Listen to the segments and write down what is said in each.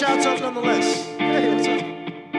shouts out nonetheless. Hey, what's up?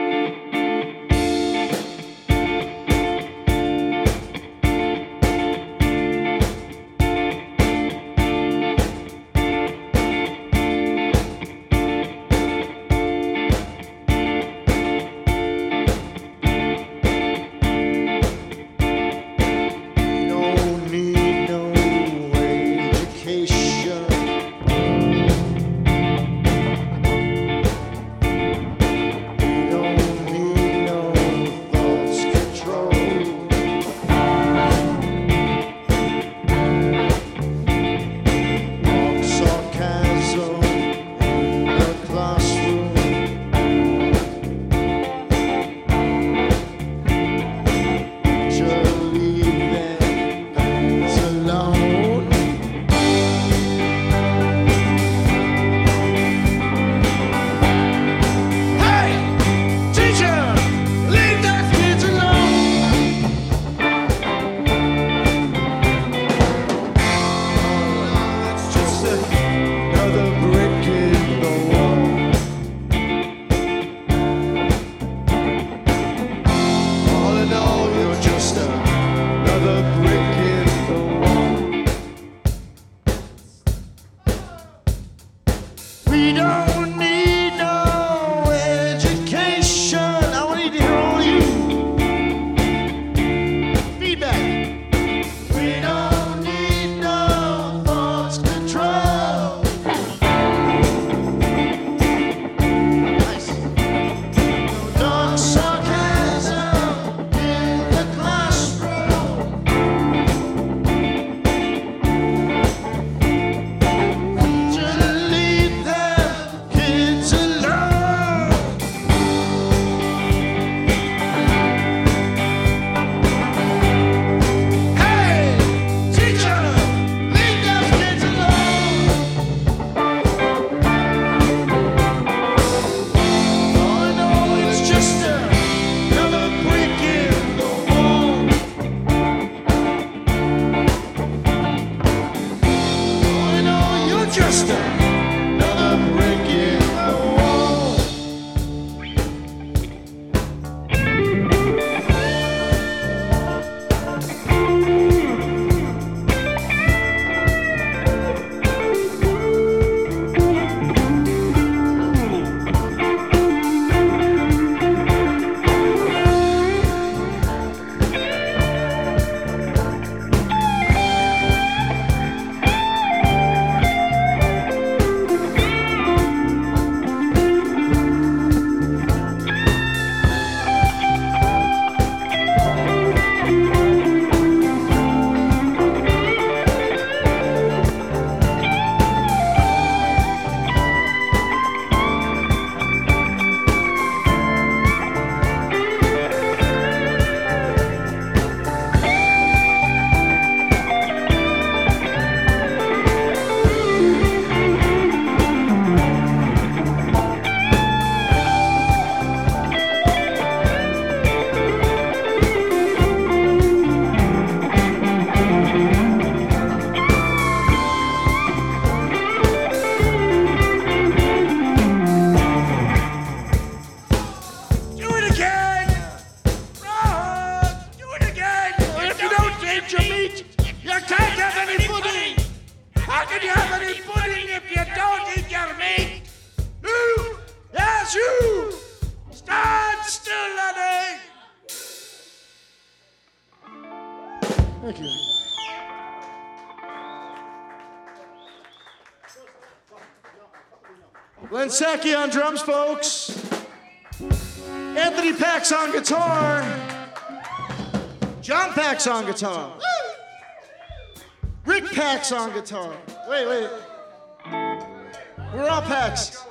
Thank you. Glenn Sacchi on drums, folks. Anthony Pax on guitar. John Pax on guitar. Rick Pax on guitar. Wait. We're all Pax.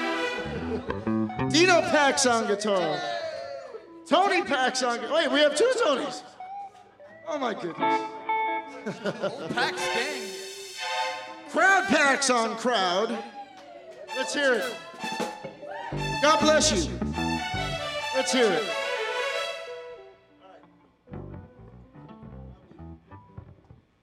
Dino Pax on guitar. Tony Pax on guitar. Wait, we have two Tonys. Oh my goodness. Pax gang. Crowd Pax on crowd. Let's hear it. God bless you. Let's hear it.